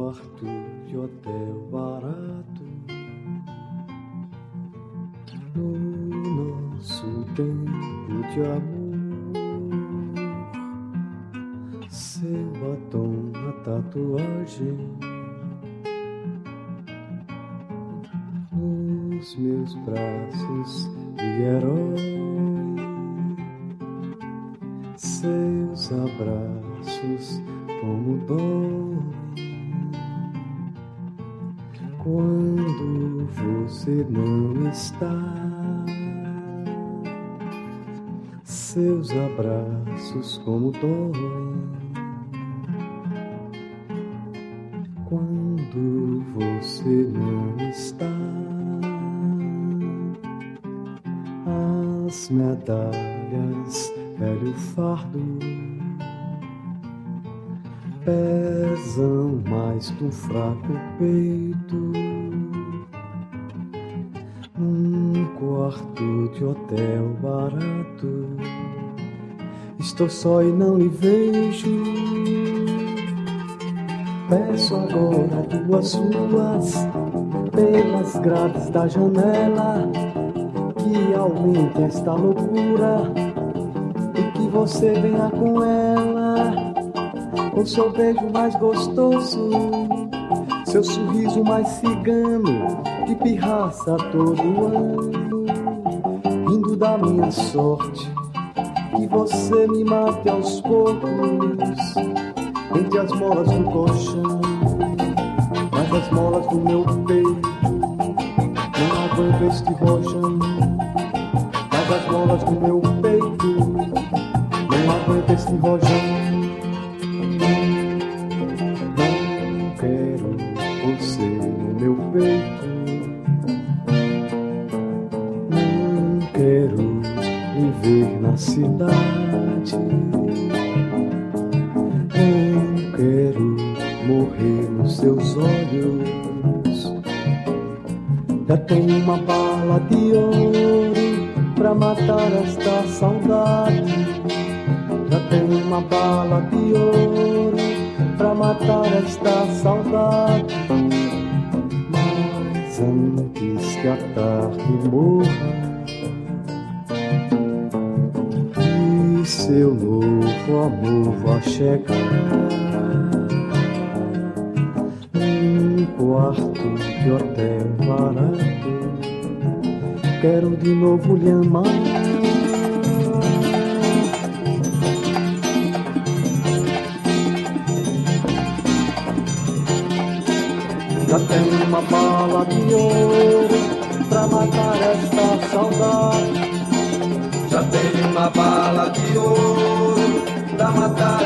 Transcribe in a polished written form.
quarto de hotel barato, no nosso tempo de amor. Seu batom, a tatuagem nos meus braços de herói. Seus abraços como dói quando você não está. Seus abraços como dói quando você não está. As medalhas, velho fardo, pesam mais do fraco peito. Num quarto de hotel barato, estou só e não lhe vejo. Peço agora duas ruas pelas grades da janela, que aumente esta loucura e que você venha com ela. Com seu beijo mais gostoso, seu sorriso mais cigano, que pirraça todo ano, rindo da minha sorte, que você me mate aos poucos, entre as molas do colchão, mas as molas do meu peito não aguento este rojão, mas as molas do meu peito não aguento este rojão. Não quero viver na cidade, não quero morrer nos seus olhos. Já tenho uma bala de ouro pra matar esta saudade. Já tenho uma bala de ouro pra matar esta saudade. Antes que a tarde morra e seu novo amor vá chegar, num quarto de hotel barato, quero de novo lhe amar. Já tenho uma bala de ouro pra matar esta saudade. Já tenho uma bala de ouro pra matar